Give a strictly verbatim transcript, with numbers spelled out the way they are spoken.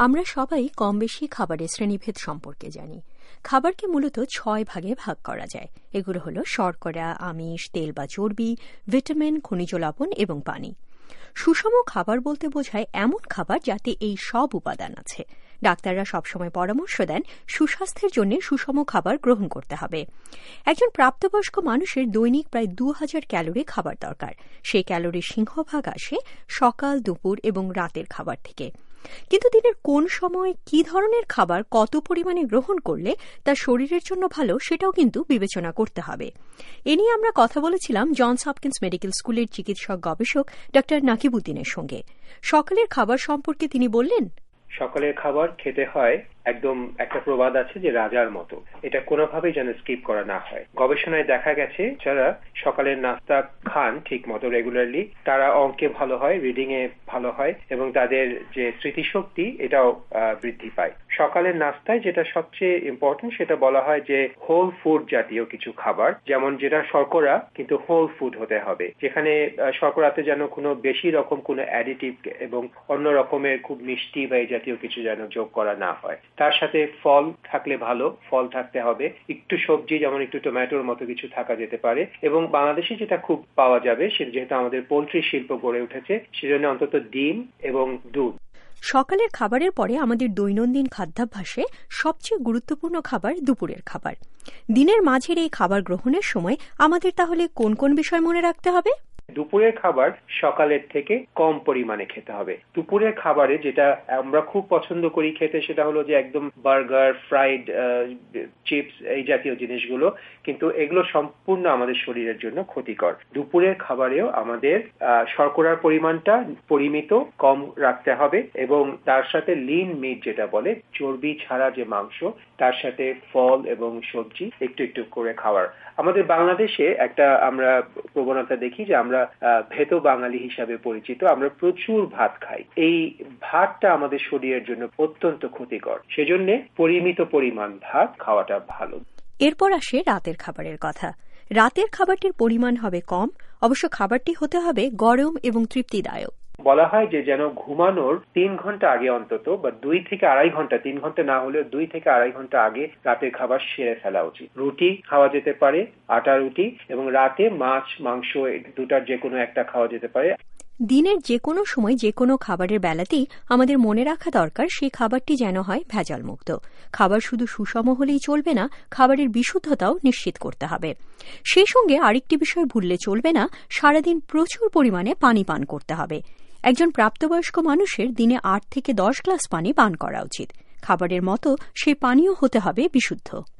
আমরা সবাই কম বেশি খাবারের শ্রেণীভেদ সম্পর্কে জানি। খাবারকে মূলত ছয় ভাগে ভাগ করা যায়। এগুলো হলো শর্করা, আমিষ, তেল বা চর্বি, ভিটামিন, খনিজ লবণ এবং পানি। সুষম খাবার বলতে বোঝায় এমন খাবার যাতে এই সব উপাদান আছে। ডাক্তাররা সবসময় পরামর্শ দেন সুস্বাস্থ্যের জন্য সুষম খাবার গ্রহণ করতে হবে। একজন প্রাপ্তবয়স্ক মানুষের দৈনিক প্রায় দু হাজার ক্যালোরি খাবার দরকার। সেই ক্যালোরির সিংহভাগ আসে সকাল, দুপুর এবং রাতের খাবার থেকে। কিন্তু দিনের কোন সময় কি ধরনের খাবার কত পরিমাণে গ্রহণ করলে তা শরীরের জন্য ভালো সেটাও কিন্তু বিবেচনা করতে হবে। এ নিয়ে আমরা কথা বলেছিলাম জনস হপকিন্স মেডিকেল স্কুলের চিকিৎসক গবেষক ডা নাকিবউদ্দিনের সঙ্গে। সকালের খাবার সম্পর্কে তিনি বললেন, সকালের খাবার খেতে হয় একদম একটা প্রবাদ আছে যে রাজার মতো, এটা কোনোভাবেই যেন স্কিপ করা না হয়। গবেষণায় দেখা গেছে যারা সকালের নাস্তা খান ঠিক মতো রেগুলারলি তারা অঙ্কে ভালো হয়, রিডিং এ ভালো হয় এবং তাদের যে স্মৃতিশক্তি এটাও বৃদ্ধি পায়। সকালের নাস্তায় যেটা সবচেয়ে ইম্পর্টেন্ট সেটা বলা হয় যে হোল ফুড জাতীয় কিছু খাবার, যেমন যেটা শর্করা কিন্তু হোল ফুড হতে হবে, যেখানে শর্করাতে যেন কোনো বেশি রকম কোনো অ্যাডিটিভ এবং অন্য রকমের খুব মিষ্টি বা এই জাতীয় কিছু যেন যোগ করা না হয়। তার সাথে ফল থাকলে ভালো, ফল থাকতে হবে, একটু সবজি যেমন একটু টমেটোর মতো কিছু থাকা যেতে পারে এবং বাংলাদেশে যেটা খুব পাওয়া যাবে সেটা যেহেতু আমাদের পোল্ট্রি শিল্প গড়ে উঠেছে সেজন্য অন্তত ডিম এবং দুধ। সকালের খাবারের পরে আমাদের দৈনন্দিন খাদ্যাভ্যাসে সবচেয়ে গুরুত্বপূর্ণ খাবার দুপুরের খাবার। দিনের মাঝের এই খাবার গ্রহণের সময় আমাদের তাহলে কোন কোন বিষয় মনে রাখতে হবে? দুপুরের খাবার সকালের থেকে কম পরিমাণে খেতে হবে। দুপুরের খাবারে যেটা আমরা খুব পছন্দ করি খেতে সেটা হলো যে একদম বার্গার, ফ্রাইড চিপস এই জাতীয় জিনিসগুলো, কিন্তু এগুলো সম্পূর্ণ আমাদের শরীরের জন্য ক্ষতিকর। দুপুরের খাবারেও আমাদের শর্করার পরিমাণটা পরিমিত কম রাখতে হবে এবং তার সাথে লিন মিট যেটা বলে চর্বি ছাড়া যে মাংস, তার সাথে ফল এবং সবজি একটু একটু করে খাওয়ার। আমাদের বাংলাদেশে একটা আমরা প্রবণতা দেখি যে আমরা ভেতো বাঙালি হিসাবে পরিচিত, আমরা প্রচুর ভাত খাই। এই ভাতটা আমাদের শরীরের জন্য অত্যন্ত ক্ষতিকর, সেজন্য পরিমিত পরিমাণ ভাত খাওয়াটা ভালো। এরপর আসে রাতের খাবারের কথা। রাতের খাবারটির পরিমাণ হবে কম, অবশ্য খাবারটি হতে হবে গরম এবং তৃপ্তিদায়ক। বলা হয় যে যেন ঘুমানোর তিন ঘন্টা আগে অন্তত বা দুই থেকে আড়াই ঘন্টা, তিন ঘন্টা না হলেও দুই থেকে আড়াই ঘন্টা আগে রাতের খাবার সেরে ফেলা উচিত। রুটি খাওয়া যেতে পারে, আটা রুটি, এবং রাতে মাছ, মাংস দুটার যে কোনো একটা খাওয়া যেতে পারে। দিনের যে কোনো সময় যে কোনো খাবারের বেলাতেই আমাদের মনে রাখা দরকার সেই খাবারটি যেন হয় ভেজাল মুক্ত। খাবার শুধু সুষম হলেই চলবে না, খাবারের বিশুদ্ধতাও নিশ্চিত করতে হবে। সেই সঙ্গে আরেকটি বিষয় ভুললে চলবে না, সারাদিন প্রচুর পরিমাণে পানি পান করতে হবে। একজন প্রাপ্তবয়স্ক মানুষের দিনে আট থেকে দশ গ্লাস পানি পান করা উচিত। খাবারের মতো সেই পানীয় হতে হবে বিশুদ্ধ।